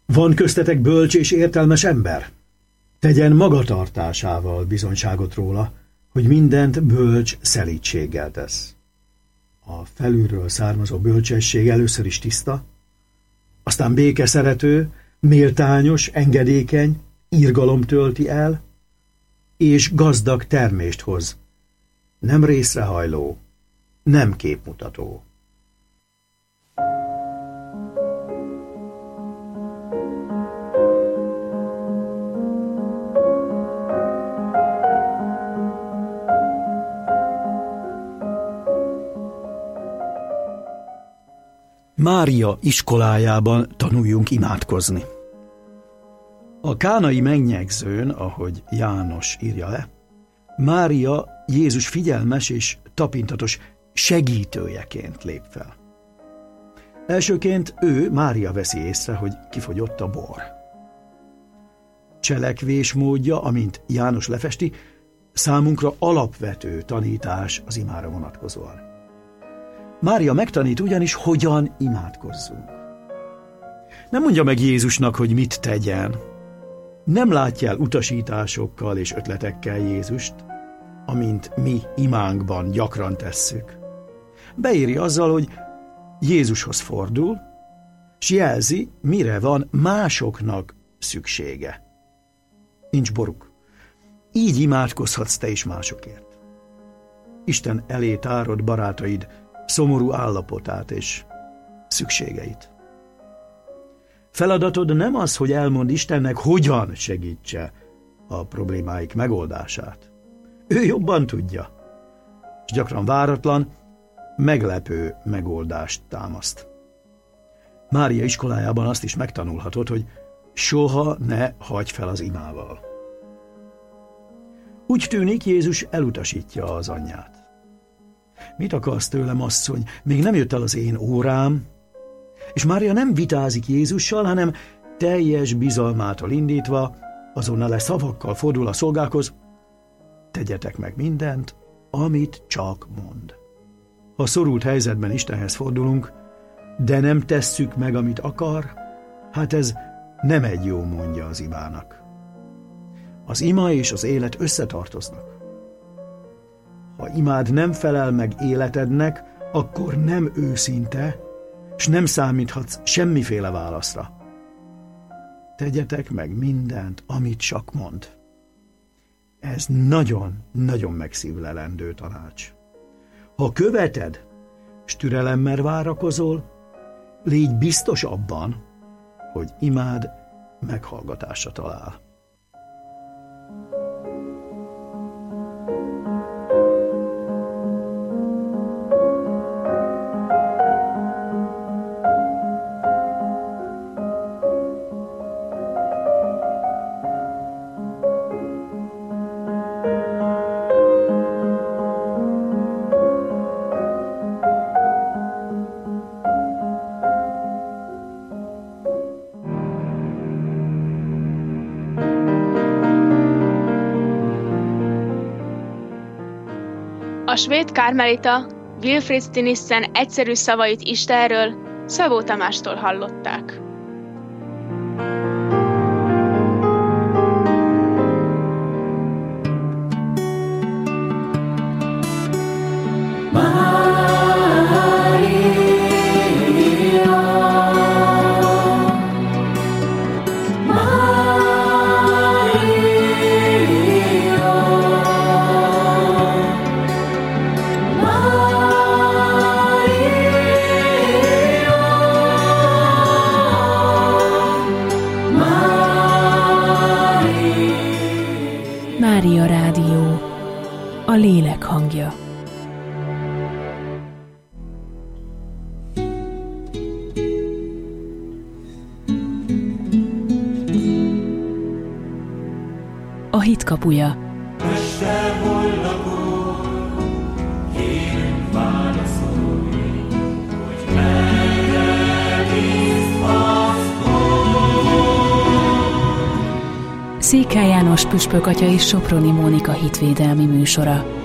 Van köztetek bölcs és értelmes ember? Tegyen magatartásával bizonyságot róla, hogy mindent bölcs szelídséggel tesz. A felülről származó bölcsesség először is tiszta, aztán békeszerető, méltányos, engedékeny, irgalom tölti el, és gazdag termést hoz, nem részrehajló, nem képmutató. Mária iskolájában tanuljunk imádkozni. A kánai megnyegzőn, ahogy János írja le, Mária Jézus figyelmes és tapintatos segítőjeként lép fel. Elsőként Mária veszi észre, hogy kifogyott a bor. Cselekvésmódja, amint János lefesti, számunkra alapvető tanítás az imára vonatkozóan. Mária megtanít ugyanis, hogyan imádkozzunk. Nem mondja meg Jézusnak, hogy mit tegyen. Nem látja el utasításokkal és ötletekkel Jézust, amint mi imánkban gyakran tesszük. Beéri azzal, hogy Jézushoz fordul, s jelzi, mire van másoknak szüksége. Nincs boruk. Így imádkozhatsz te is másokért. Isten elé tárod barátaid szomorú állapotát és szükségeit. Feladatod nem az, hogy elmondd Istennek, hogyan segítse a problémáik megoldását. Ő jobban tudja, és gyakran váratlan, meglepő megoldást támaszt. Mária iskolájában azt is megtanulhatod, hogy soha ne hagyj fel az imával. Úgy tűnik, Jézus elutasítja az anyját. Mit akarsz tőlem, asszony? Még nem jött el az én órám? És Mária nem vitázik Jézussal, hanem teljes bizalmától indítva, azonnal szavakkal fordul a szolgákhoz: tegyetek meg mindent, amit csak mond. Ha szorult helyzetben Istenhez fordulunk, de nem tesszük meg, amit akar, hát ez nem egy jó módja az imának. Az ima és az élet összetartoznak. Ha imád nem felel meg életednek, akkor nem őszinte, s nem számíthatsz semmiféle válaszra. Tegyetek meg mindent, amit csak mond. Ez nagyon megszívlelendő tanács. Ha követed, s türelemmel várakozol, légy biztos abban, hogy imád meghallgatásra talál. A svéd kármelita Wilfrid Stinissen egyszerű szavait Istenről Szabó Tamástól hallották. Mária Rádió, a lélek hangja. A hit kapuja. Székely János püspök atya és Soproni Mónika hitvédelmi műsora.